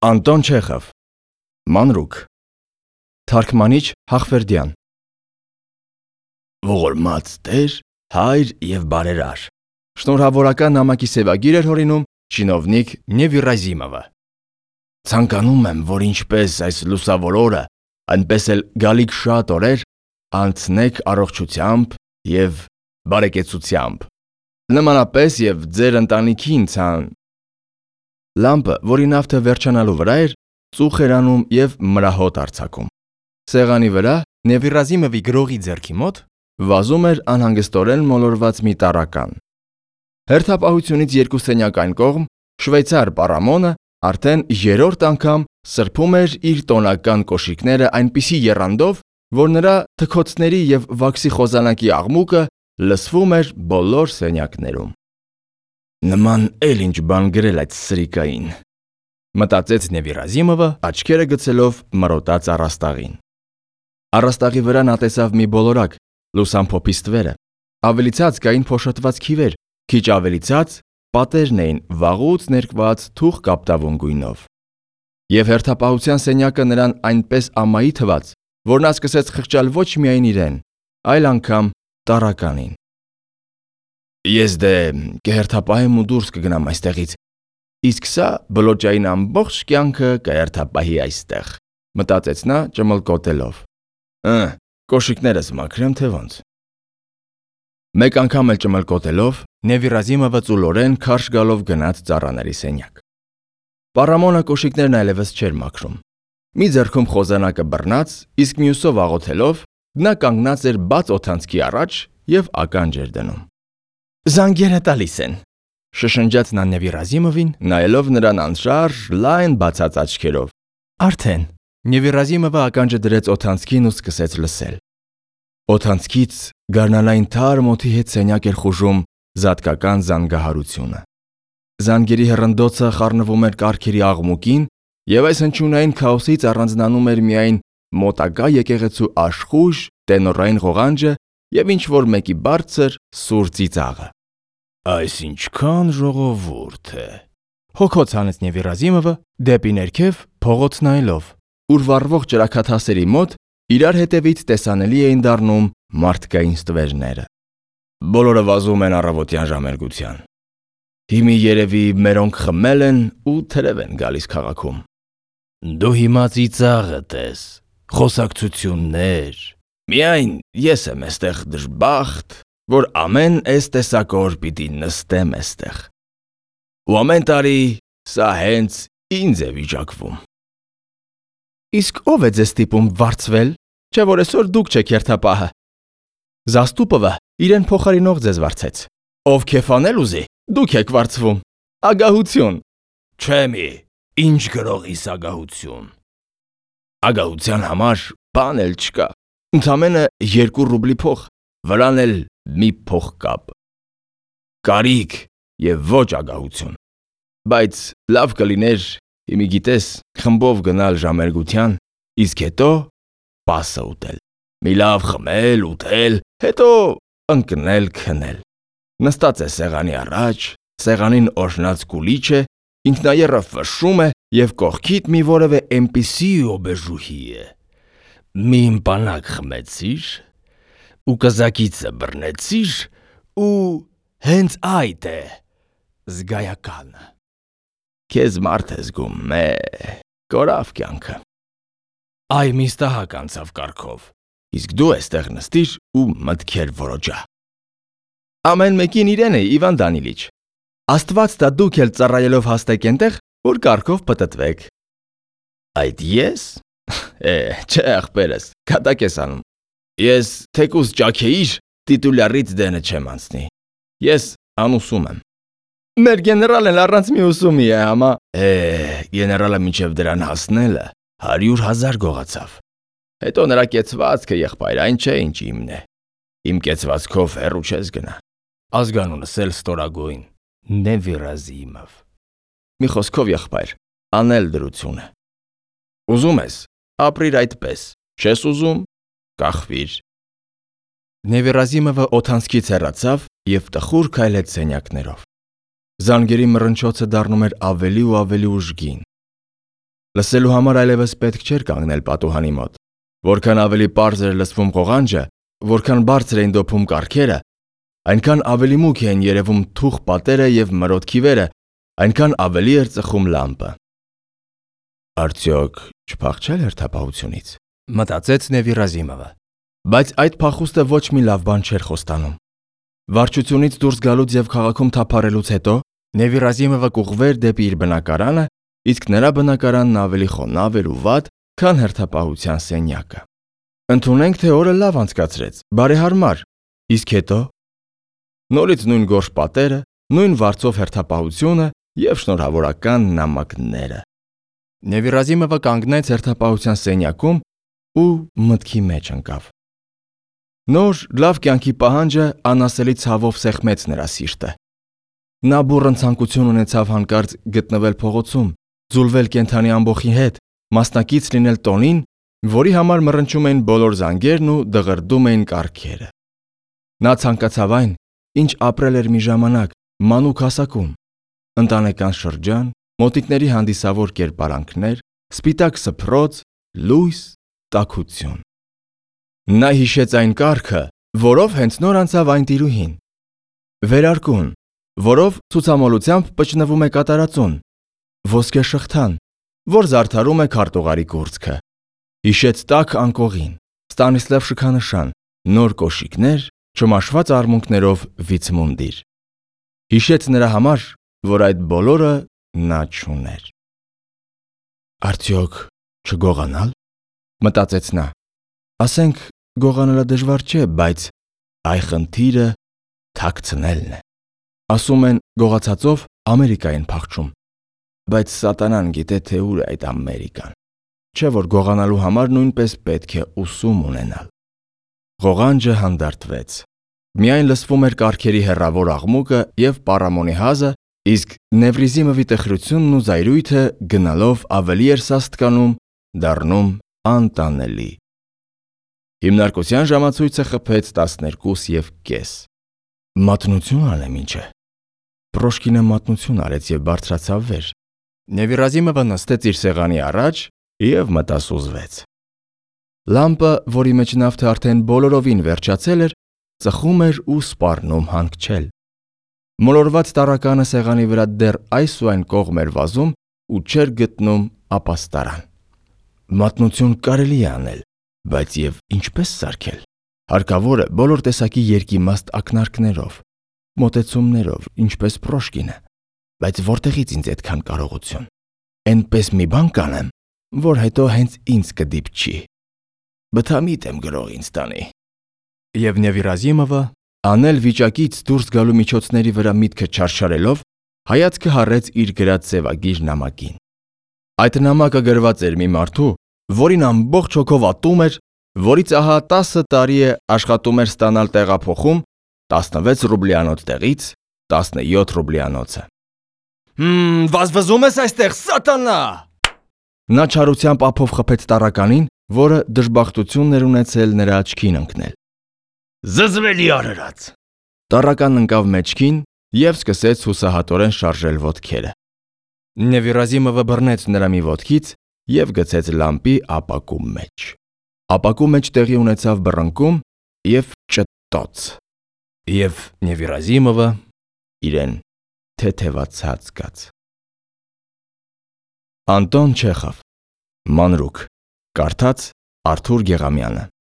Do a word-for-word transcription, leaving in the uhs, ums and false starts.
Անտոն Չեխով Մանրուք Թարգմանիչ Հախվերդյան Ողորմած Տեր, Հայր և բարերար Շնորհավորական նամակի սևագիր էր հորինում չինովնիկ Նևիրազիմովը Ցանկանում եմ, որ ինչպես այս լուսավոր օրը, այնպես էլ գալիք շատ օրեր անցնեք առողջությամբ և բարեկեցությամբ Նմանապես և ձեր ընտանիքին ցան Լամպը, որի նավթը վերջանալու վրա էր, ծուխ էր անում և մրահոտ արձակում Սեղանի վրա Նևիրազիմովի գրողի ձեռքի մոտ վազում էր անհանգստորեն մոլորված մի տառական Հերթապահությունից երկու սենյակ այն կողմ շվեյցար Պարամոնը արդեն երրորդ անգամ սրբում էր իր տոնական կոշիկները այնպիսի եռանդով, որ նրա թքոցների և վաքսի խոզանակի աղմուկը լսվում էր բոլոր սենյակներում Նման էլ ինչ բան գրել այդ սրիկային, մտածեց Նևիրազիմովը, աչքերը գցելով մրոտած առաստաղին Առաստաղի վրա նա տեսավ մի բոլորակ, լուսամփոփի ստվերը, ավելի ցած կային փոշոտված քիվեր, քիչ ավելի ցած պատերն էին վաղուց ներկված թուխ կապտավուն գույնով Եվ հերթապահության սենյակը նրան այնպես ամայի թվաց, որ նա սկսեց խղճալ ոչ միայն իրեն, այլ անգամ տառականին Ես դե կհերթապահեմ ու դուրս կգնամ այստեղից, իսկ սա բլոջային ամբողջ կյանքը կհերթապահի այստեղ, մտածեց նա ճմլկոտելով, Ըը, կոշիկներս մաքրեմ թե ոնց Մեկ անգամ էլ ճմլկոտելով, Նևիրազիմովը ծուլորեն քարշ գալով գնաց ծառաների սենյակ Պարամոնը կոշիկներն այլևս չէր մաքրում Մի ձեռքում խոզանակը բռնած, իսկ մյուսով աղոթելով, նա կանգնած էր բաց օդանցքի առաջ և ականջ էր դնում Զանգերը տալիս են, շշնջաց նա Նևիրազիմովին, նայելով նրան անշարժ, լայն բացած աչքերով Արդեն Նևիրազիմովը ականջը դրեց օդանցքին ու սկսեց լսել Օդանցքից գարնանային թարմ օդի հետ սենյակ էր խուժում զատկական զանգահարությունը Զանգերի հռնդոցը խառնվում էր կառքերի աղմուկին և այս հնչյունային քաոսից առանձնանում էր միայն մոտակա եկեղեցու աշխույժ տենորային ղողանջը և ինչ-որ մեկի բարձր սուր ծիծաղը Այս ինչքան ժողովուրդ է, հոգոց հանեց Նևիրազիմովը դեպի ներքև փողոց նայելով, ուր վառվող ճրագաթասերի մոտ իրար հետևից տեսանելի էին դառնում մարդկային ստվերները Բոլորը վազում են առավոտյան ժամերգության Հիմի երևի մերոնք խմել են ու թրև են գալիս քաղաքում Դու հիմա ծիծաղը տես, խոսակցություններ Միայն ես եմ էստեղ դժբախտ, որ ամեն էս տեսակոր պիտի նստեմ էստեղ Ու ամեն տարի սա հենց ինձ է վիճակվում Իսկ ով է ձեզ ստիպում վարձվել, չէ որ այսօր դուք չեք հերթապահը Զաստուպովը իրեն փոխարինող ձեզ վարձեց Ով քեֆ անել ուզի, դուք եք վարձվում Ագահություն Չէ մի, ինչ գրողիս ագահություն Ագահության համար բան էլ չկա Ընդամենը երկու ռուբլի փող, վրան էլ մի փողկապ Կարիք և ոչ ագահություն Բայց լավ կլիներ, հիմի գիտես, խմբով գնալ ժամերգության, իսկ հետո պասը ուտել Մի լավ խմել, ուտել, հետո ընկնել քնել Նստած է սեղանի առաջ, սեղանին օրհնած կուլիչ է, ինքնաեռը ֆշշում է և կողքիդ մի որևէ էնպիսի օբեժուհի է Մի ըմպանակ խմեցիր, ու կզակիցը բռնեցիր, ու հենց այդ է զգայականը Քեզ մարդ է զգում, մե, կորավ կյանքը Այ միստահակ անցավ կառքով, իսկ դու էստեղ նստիր ու մտքեր որոջա Ամեն մեկին իրեն է, Իվան Դանիլիչ Աստված տա դուք էլ ծառայելով հաստեք ենտեղ, որ կառքով պտտվեք Այդ ես, է, չէ ախպերս, կատակ ես անում Ես թեկուզ ճաքեիր, տիտուլյարից դենը չեմ անցնի Ես անուսում եմ Մեր գեներալն առանց մի ուսումի է համա Է, գեներալը մինչև դրան հասնելը հարյուր հազար գողացավ Հետո նրա կեցվածքը եղբայր, այն չէ ինչ իմն է Իմ կեցվածքով հեռու չես գնա Ազգանունս էլ ստորագույն Նևիրազիմով Մի խոսքով եղբայր, անել դրություն է Ուզում ես, ապրիր այդպես, չես ուզում, կախվիր Նևիրազիմովը օդանցքից հեռացավ և տխուր քայլեց սենյակներով Զանգերի մռնչոցը դառնում էր ավելի ու ավելի ուժգին Լսելու համար այլևս պետք չէր կանգնել պատուհանի մոտ։ Որքան ավելի պարզ էր լսվում ղողանջը, որքան բարձր էին դոփում կառքերը, այնքան ավելի մուգ էին երևում թուխ պատերը և մրոտ քիվերը, այնքան ավելի էր ծխում լամպը։ Արդյոք չփախչել հերթապահությունից, մտածեց Նևիրազիմովը, բայց այդ փախուստը ոչ մի լավ բան չէր խոստանում։ Վարչությունից դուրս գալուց և քաղաքում թափառելուց հետո Նևիրազիմովը կուղղվեր դեպի իր բնակարանը, իսկ նրա բնակարանն ավելի խոնավ էր ու վատ, քան հերթապահության սենյակը։ Ընդունենք, թե օրը լավ անցկացրեց, բարեհարմար, իսկ հետո նորից նույն գորշ պատերը, նույն վարձով հերթապահությունը և շնորհավորական նամակները։ Նևիրազիմովը կանգնեց հերթապահության սենյակում ու մտքի մեջ ընկավ։ Նոր, լավ կյանքի պահանջը անասելի ցավով սեղմեց նրա սիրտը։ Նա բուռն ցանկություն ունեցավ հանկարծ գտնվել փողոցում, ձուլվել կենդանի ամբոխի հետ, մասնակից լինել տոնին, որի համար մռնչում էին բոլոր զանգերն ու դղրդում էին կառքերը։ Նա ցանկացավ այն, ինչ ապրել էր մի ժամանակ, մանուկ հասակում, ընտանեկան շրջան, մոտիկների հանդիսավոր կերպարանքներ, սպիտակ սփռոց, լույս, տաքություն։ Նա հիշեց այն կառքը, որով հենց նոր անցավ այն տիրուհին։ Վերարկուն, որով ցուցամոլությամբ պճնվում է կատարածուն, ոսկե շղթան, որ զարդարում է քարտուղարի կուրծքը։ Հիշեց տաք անկողին, Ստանիսլավ շքանշան, նոր կոշիկներ, չմաշված արմունկներով վիցմունդիր։ Հիշեց նրա համար, որ այդ բոլորը նա չուներ։ Արդյոք չգողանալ, մտածեց նա։ Ասենք, գողանալը դժվար չէ, բայց այ խնդիրը թաքցնելն է։ Ասում են, գողացածով Ամերիկա են փախչում, բայց սատանան գիտե, թե ուր է այդ Ամերիկան։ Չէ՞ որ գողանալու համար նույնպես պետք է ուսում ունենալ։ Ղողանջը հանդարտվեց։ Միայն լսվում էր կառքերի հեռավոր աղմուկը և պարամոնի հազը, իսկ Նևրիզիմովի տխրությունն ու զայրույթը գնալով ավելի էր սաստկանում, դառնում անտանելի։ Հիմնարկության ժամացույցը խփեց տասներկուս և կես։ Մատնություն անեմ ինչ է։ Պրոշկինը մատնություն արեց և բարձրացավ վեր։ Նևիրազիմովը նստեց իր սեղանի առաջ և մտասուզվեց։ Լամպը, որի մեջ նավթը արդեն բոլորովին վերջացել էր, ծխում էր ու սպառնում հանգչել։ Մոլորված տառականը սեղանի վրա դեռ այս ու այն կողմ էր վազում ու չէր գտնում ապաստարան։ Մատնություն կարելի է անել, բայց և ինչպես սարքել։ Հարկավոր է բոլոր տեսակի երկիմաստ ակնարկներով, մոտեցումներով, ինչպես Պրոշկինը, բայց որտեղից ինձ այդքան կարողություն։ Էնպես մի բան կանեմ, որ հետո հենց ինձ կդիպչի։ Բթամիտ եմ գրող ինձ տանի։ Եվ Նևիրազիմովը, անել վիճակից դուրս գալու միջոցների վրա միտքը չարչարելով, հայացքը հառեց իր գրած սևագիր նամակին։ Այդ նամակը գրված էր մի մարդու, որին ամբողջ հոգով ատում էր, որից ահա տասը տարի է աշխատում էր ստանալ տեղափոխում տասնվեց ռուբլյանոց տեղից տասնյոթ ռուբլյանոցը։ Հմ, վազվզում ես այստեղ, սատանա։ Նա չարությամբ ափով խփեց տառականին, որը դժբախտություն էր ունեցել նրա աչքին ընկնել։ Զզվելի արարած։ Տառականն ընկավ մեջքին և սկսեց հուսահատորեն շարժել ոտքերը։ Նևիրազիմովը բռնեց նրա մի ոտքից և գցեց լամպի ապակու մեջ։ Ապակու մեջ տեղի ունեցավ բռնկում և ճտտոց։ Եվ Նևիրազիմովը իրեն թեթևացած զգաց։ Անտոն Չեխով, Մանրուք, կարդաց Արթուր Գեղամյանը։